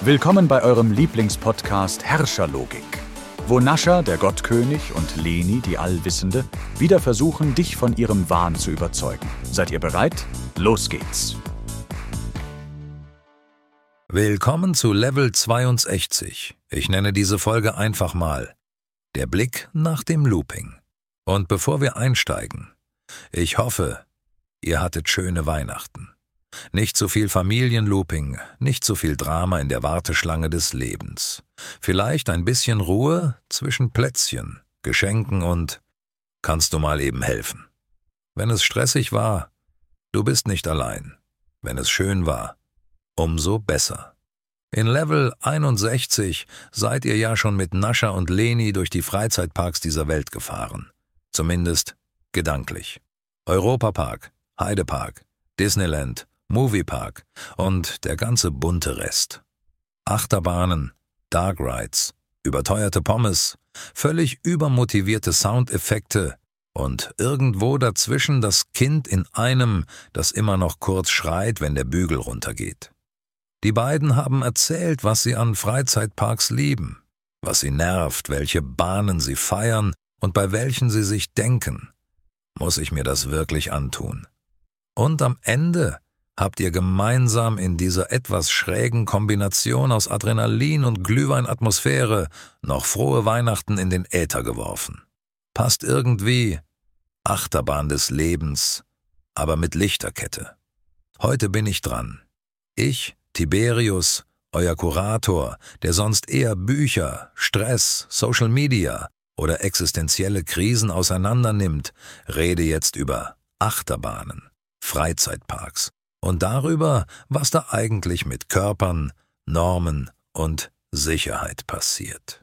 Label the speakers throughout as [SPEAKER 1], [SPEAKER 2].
[SPEAKER 1] Willkommen bei eurem Lieblingspodcast Herrscherlogik, wo Nascha, der Gottkönig, und Leni, die Allwissende, wieder versuchen, dich von ihrem Wahn zu überzeugen. Seid ihr bereit? Los geht's!
[SPEAKER 2] Willkommen zu Level 62. Ich nenne diese Folge einfach mal Der Blick nach dem Looping. Und bevor wir einsteigen, ich hoffe, ihr hattet schöne Weihnachten. Nicht zu viel Familienlooping, nicht zu viel Drama in der Warteschlange des Lebens. Vielleicht ein bisschen Ruhe zwischen Plätzchen, Geschenken und kannst du mal eben helfen. Wenn es stressig war, du bist nicht allein. Wenn es schön war, umso besser. In Level 61 seid ihr ja schon mit Nascha und Leni durch die Freizeitparks dieser Welt gefahren. Zumindest gedanklich. Europapark, Heidepark, Disneyland, Moviepark und der ganze bunte Rest. Achterbahnen, Dark Rides, überteuerte Pommes, völlig übermotivierte Soundeffekte und irgendwo dazwischen das Kind in einem, das immer noch kurz schreit, wenn der Bügel runtergeht. Die beiden haben erzählt, was sie an Freizeitparks lieben, was sie nervt, welche Bahnen sie feiern und bei welchen sie sich denken: Muss ich mir das wirklich antun? Und am Ende habt ihr gemeinsam in dieser etwas schrägen Kombination aus Adrenalin und Glühweinatmosphäre noch frohe Weihnachten in den Äther geworfen. Passt irgendwie: Achterbahn des Lebens, aber mit Lichterkette. Heute bin ich dran. Ich, Tiberius, euer Kurator, der sonst eher Bücher, Stress, Social Media oder existenzielle Krisen auseinandernimmt, rede jetzt über Achterbahnen, Freizeitparks und darüber, was da eigentlich mit Körpern, Normen und Sicherheit passiert.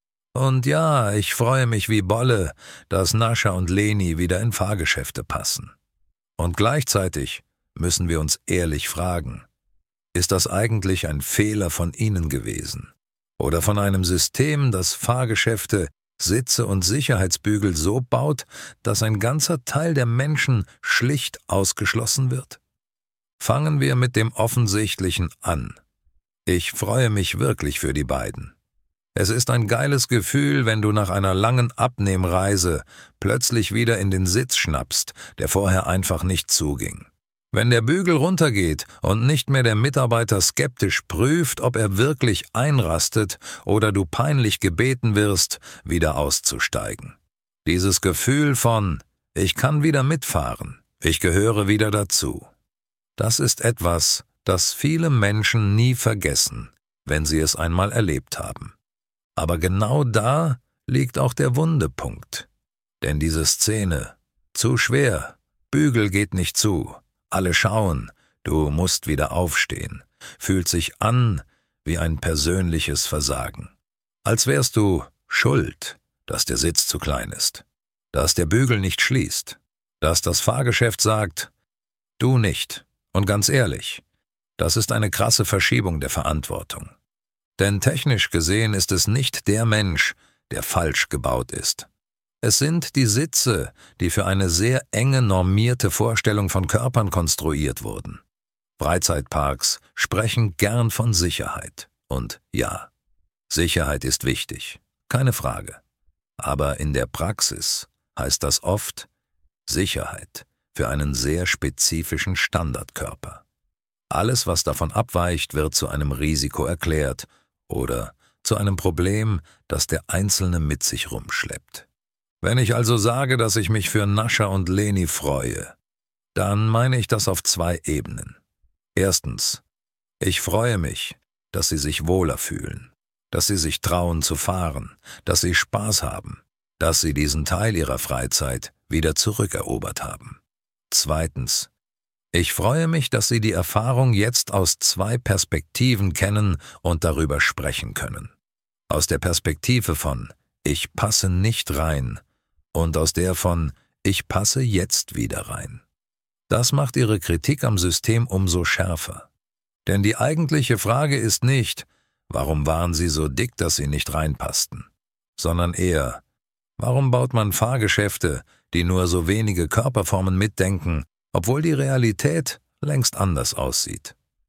[SPEAKER 2] Und ja, ich freue mich wie Bolle, dass Nascha und Leni wieder in Fahrgeschäfte passen. Und gleichzeitig müssen wir uns ehrlich fragen: Ist das eigentlich ein Fehler von ihnen gewesen? Oder von einem System, das Fahrgeschäfte, Sitze und Sicherheitsbügel so baut, dass ein ganzer Teil der Menschen schlicht ausgeschlossen wird? Fangen wir mit dem Offensichtlichen an. Ich freue mich wirklich für die beiden. Es ist ein geiles Gefühl, wenn du nach einer langen Abnehmreise plötzlich wieder in den Sitz schnappst, der vorher einfach nicht zuging. Wenn der Bügel runtergeht und nicht mehr der Mitarbeiter skeptisch prüft, ob er wirklich einrastet oder du peinlich gebeten wirst, wieder auszusteigen. Dieses Gefühl von: Ich kann wieder mitfahren, ich gehöre wieder dazu. Das ist etwas, das viele Menschen nie vergessen, wenn sie es einmal erlebt haben. Aber genau da liegt auch der Wundepunkt. Denn diese Szene: zu schwer, Bügel geht nicht zu, alle schauen, du musst wieder aufstehen, fühlt sich an wie ein persönliches Versagen. Als wärst du schuld, dass der Sitz zu klein ist, dass der Bügel nicht schließt, dass das Fahrgeschäft sagt: Du nicht. Und ganz ehrlich, das ist eine krasse Verschiebung der Verantwortung. Denn technisch gesehen ist es nicht der Mensch, der falsch gebaut ist. Es sind die Sitze, die für eine sehr enge normierte Vorstellung von Körpern konstruiert wurden. Freizeitparks sprechen gern von Sicherheit. Und ja, Sicherheit ist wichtig, keine Frage. Aber in der Praxis heißt das oft Sicherheit für einen sehr spezifischen Standardkörper. Alles, was davon abweicht, wird zu einem Risiko erklärt oder zu einem Problem, das der Einzelne mit sich rumschleppt. Wenn ich also sage, dass ich mich für Nascha und Leni freue, dann meine ich das auf zwei Ebenen. Erstens, ich freue mich, dass sie sich wohler fühlen, dass sie sich trauen zu fahren, dass sie Spaß haben, dass sie diesen Teil ihrer Freizeit wieder zurückerobert haben. Zweitens, ich freue mich, dass sie die Erfahrung jetzt aus zwei Perspektiven kennen und darüber sprechen können. Aus der Perspektive von Ich passe nicht rein und aus der von Ich passe jetzt wieder rein. Das macht ihre Kritik am System umso schärfer. Denn die eigentliche Frage ist nicht: Warum waren sie so dick, dass sie nicht reinpassten? Sondern eher: Warum baut man Fahrgeschäfte, die nur so wenige Körperformen mitdenken, obwohl die Realität längst anders aussieht?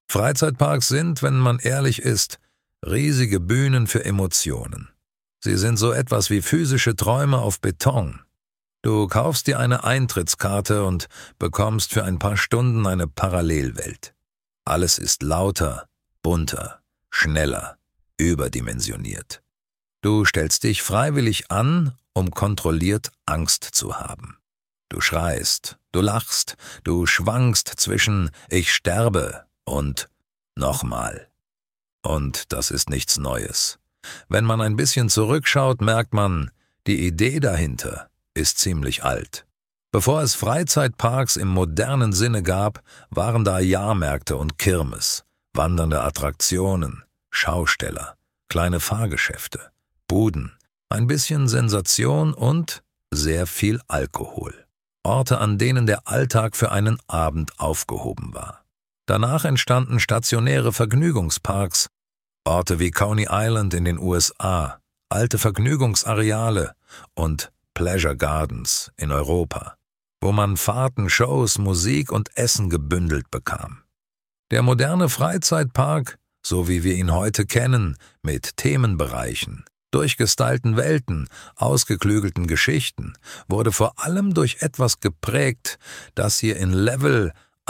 [SPEAKER 2] Freizeitparks sind, wenn man ehrlich ist, riesige Bühnen für Emotionen. Sie sind so etwas wie physische Träume auf Beton. Du kaufst dir eine Eintrittskarte und bekommst für ein paar Stunden eine Parallelwelt. Alles ist lauter, bunter, schneller, überdimensioniert. Du stellst dich freiwillig an, um kontrolliert Angst zu haben. Du schreist, du lachst, du schwankst zwischen »Ich sterbe« und »Nochmal«. Und das ist nichts Neues. Wenn man ein bisschen zurückschaut, merkt man, die Idee dahinter ist ziemlich alt. Bevor es Freizeitparks im modernen Sinne gab, waren da Jahrmärkte und Kirmes, wandernde Attraktionen, Schausteller, kleine Fahrgeschäfte, Buden, ein bisschen Sensation und sehr viel Alkohol. Orte, an denen der Alltag für einen Abend aufgehoben war. Danach entstanden stationäre Vergnügungsparks, Orte wie Coney Island in den USA, alte Vergnügungsareale und Pleasure Gardens in Europa, wo man Fahrten, Shows, Musik und Essen gebündelt bekam. Der moderne Freizeitpark, so wie wir ihn heute kennen, mit Themenbereichen, durchgestylten Welten, ausgeklügelten Geschichten, wurde vor allem durch etwas geprägt, das ihr in Level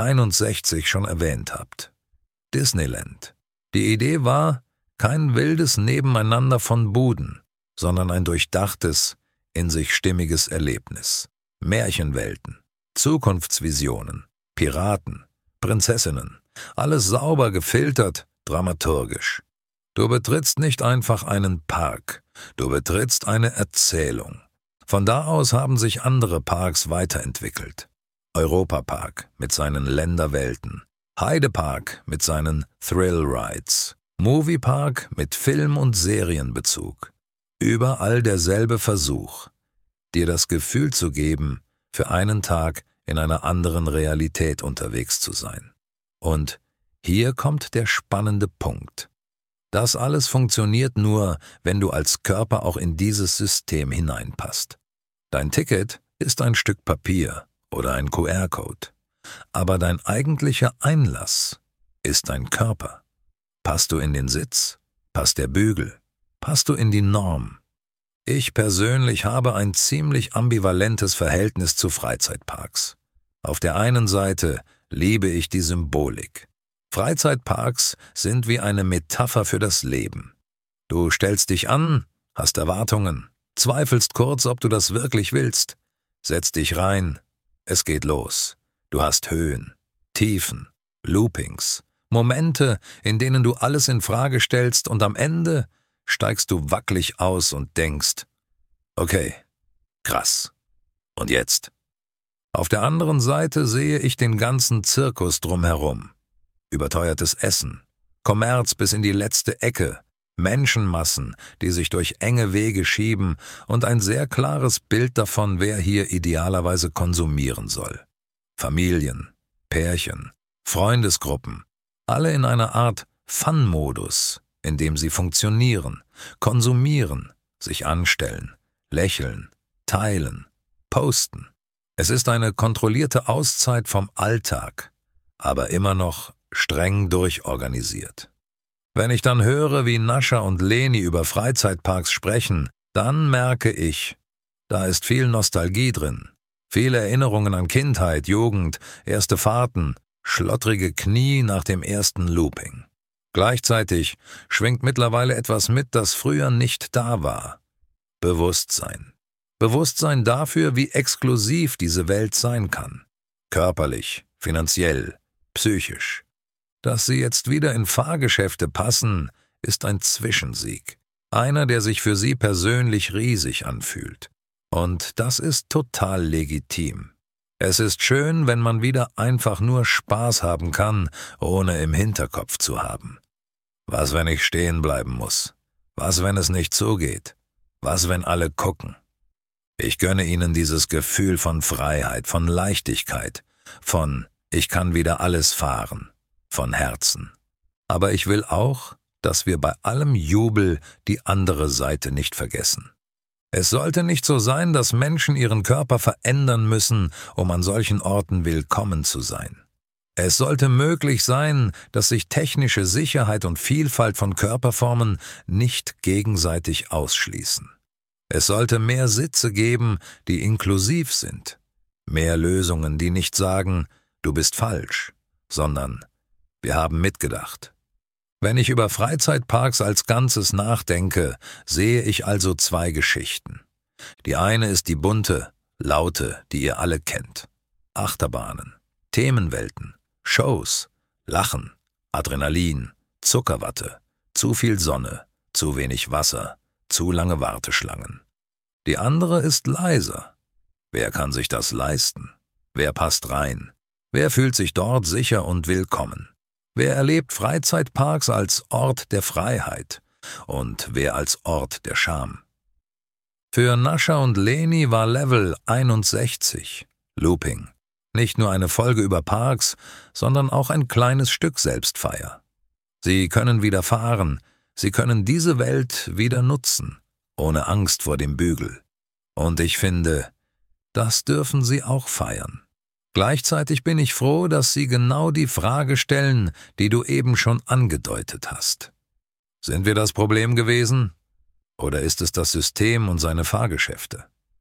[SPEAKER 2] 61 schon erwähnt habt. Disneyland. Die Idee war, kein wildes Nebeneinander von Buden, sondern ein durchdachtes, in sich stimmiges Erlebnis. Märchenwelten, Zukunftsvisionen, Piraten, Prinzessinnen, alles sauber gefiltert, dramaturgisch. Du betrittst nicht einfach einen Park, du betrittst eine Erzählung. Von da aus haben sich andere Parks weiterentwickelt. Europapark mit seinen Länderwelten, Heidepark mit seinen Thrill Rides, Moviepark mit Film- und Serienbezug. Überall derselbe Versuch, dir das Gefühl zu geben, für einen Tag in einer anderen Realität unterwegs zu sein. Und hier kommt der spannende Punkt. Das alles funktioniert nur, wenn du als Körper auch in dieses System hineinpasst. Dein Ticket ist ein Stück Papier oder ein QR-Code, aber dein eigentlicher Einlass ist dein Körper. Passt du in den Sitz? Passt der Bügel? Passt du in die Norm? Ich persönlich habe ein ziemlich ambivalentes Verhältnis zu Freizeitparks. Auf der einen Seite liebe ich die Symbolik. Freizeitparks sind wie eine Metapher für das Leben. Du stellst dich an, hast Erwartungen, zweifelst kurz, ob du das wirklich willst, setzt dich rein, es geht los. Du hast Höhen, Tiefen, Loopings, Momente, in denen du alles in Frage stellst und am Ende steigst du wackelig aus und denkst, okay, krass. Und jetzt? Auf der anderen Seite sehe ich den ganzen Zirkus drumherum. Überteuertes Essen, Kommerz bis in die letzte Ecke, Menschenmassen, die sich durch enge Wege schieben und ein sehr klares Bild davon, wer hier idealerweise konsumieren soll. Familien, Pärchen, Freundesgruppen, alle in einer Art Fun-Modus, in dem sie funktionieren, konsumieren, sich anstellen, lächeln, teilen, posten. Es ist eine kontrollierte Auszeit vom Alltag, aber immer noch streng durchorganisiert. Wenn ich dann höre, wie Nascha und Leni über Freizeitparks sprechen, dann merke ich, da ist viel Nostalgie drin, viele Erinnerungen an Kindheit, Jugend, erste Fahrten, schlottrige Knie nach dem ersten Looping. Gleichzeitig schwingt mittlerweile etwas mit, das früher nicht da war. Bewusstsein. Bewusstsein dafür, wie exklusiv diese Welt sein kann. Körperlich, finanziell, psychisch. Dass sie jetzt wieder in Fahrgeschäfte passen, ist ein Zwischensieg. Einer, der sich für sie persönlich riesig anfühlt. Und das ist total legitim. Es ist schön, wenn man wieder einfach nur Spaß haben kann, ohne im Hinterkopf zu haben. Was, wenn ich stehen bleiben muss? Was, wenn es nicht zugeht? Was, wenn alle gucken? Ich gönne ihnen dieses Gefühl von Freiheit, von Leichtigkeit, von ich kann wieder alles fahren, von Herzen. Aber ich will auch, dass wir bei allem Jubel die andere Seite nicht vergessen. Es sollte nicht so sein, dass Menschen ihren Körper verändern müssen, um an solchen Orten willkommen zu sein. Es sollte möglich sein, dass sich technische Sicherheit und Vielfalt von Körperformen nicht gegenseitig ausschließen. Es sollte mehr Sitze geben, die inklusiv sind. Mehr Lösungen, die nicht sagen, du bist falsch, sondern wir haben mitgedacht. Wenn ich über Freizeitparks als Ganzes nachdenke, sehe ich also zwei Geschichten. Die eine ist die bunte, laute, die ihr alle kennt. Achterbahnen, Themenwelten, Shows, Lachen, Adrenalin, Zuckerwatte, zu viel Sonne, zu wenig Wasser, zu lange Warteschlangen. Die andere ist leiser. Wer kann sich das leisten? Wer passt rein? Wer fühlt sich dort sicher und willkommen? Wer erlebt Freizeitparks als Ort der Freiheit und wer als Ort der Scham? Für Nascha und Leni war Level 61, Looping, nicht nur eine Folge über Parks, sondern auch ein kleines Stück Selbstfeier. Sie können wieder fahren, sie können diese Welt wieder nutzen, ohne Angst vor dem Bügel. Und ich finde, das dürfen sie auch feiern. Gleichzeitig bin ich froh, dass sie genau die Frage stellen, die du eben schon angedeutet hast. Sind wir das Problem gewesen? Oder ist es das System und seine Fahrgeschäfte?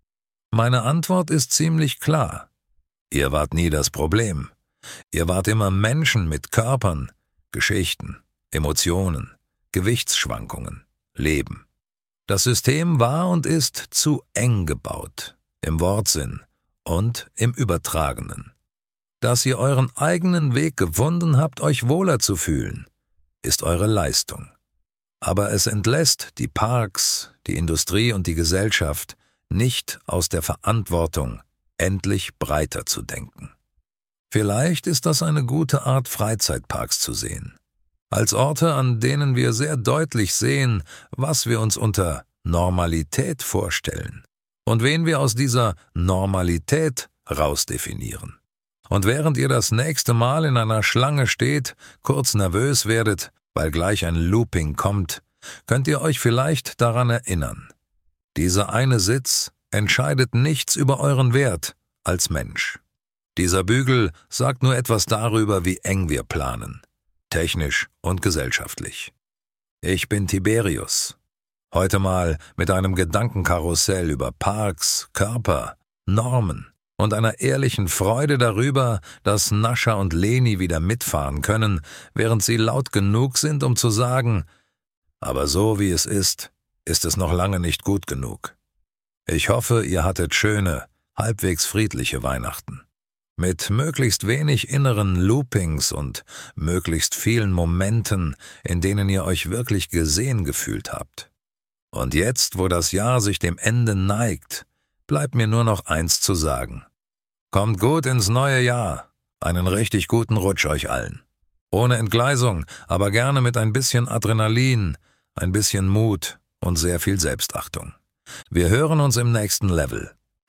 [SPEAKER 2] Meine Antwort ist ziemlich klar. Ihr wart nie das Problem. Ihr wart immer Menschen mit Körpern, Geschichten, Emotionen, Gewichtsschwankungen, Leben. Das System war und ist zu eng gebaut, im Wortsinn und im Übertragenen. Dass ihr euren eigenen Weg gefunden habt, euch wohler zu fühlen, ist eure Leistung. Aber es entlässt die Parks, die Industrie und die Gesellschaft nicht aus der Verantwortung, endlich breiter zu denken. Vielleicht ist das eine gute Art, Freizeitparks zu sehen. Als Orte, an denen wir sehr deutlich sehen, was wir uns unter Normalität vorstellen und wen wir aus dieser Normalität rausdefinieren. Und während ihr das nächste Mal in einer Schlange steht, kurz nervös werdet, weil gleich ein Looping kommt, könnt ihr euch vielleicht daran erinnern. Dieser eine Sitz entscheidet nichts über euren Wert als Mensch. Dieser Bügel sagt nur etwas darüber, wie eng wir planen, technisch und gesellschaftlich. Ich bin Tiberius. Heute mal mit einem Gedankenkarussell über Parks, Körper, Normen und einer ehrlichen Freude darüber, dass Nascha und Leni wieder mitfahren können, während sie laut genug sind, um zu sagen, aber so wie es ist es noch lange nicht gut genug. Ich hoffe, ihr hattet schöne, halbwegs friedliche Weihnachten. Mit möglichst wenig inneren Loopings und möglichst vielen Momenten, in denen ihr euch wirklich gesehen gefühlt habt. Und jetzt, wo das Jahr sich dem Ende neigt, bleibt mir nur noch eins zu sagen. Kommt gut ins neue Jahr. Einen richtig guten Rutsch euch allen. Ohne Entgleisung, aber gerne mit ein bisschen Adrenalin, ein bisschen Mut und sehr viel Selbstachtung. Wir hören uns im nächsten Level.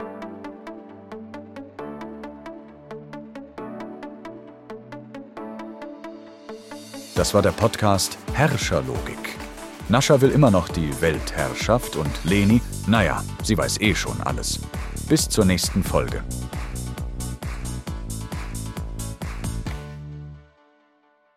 [SPEAKER 1] Das war der Podcast Herrscherlogik. Nascha will immer noch die Weltherrschaft und Leni, naja, sie weiß eh schon alles. Bis zur nächsten Folge.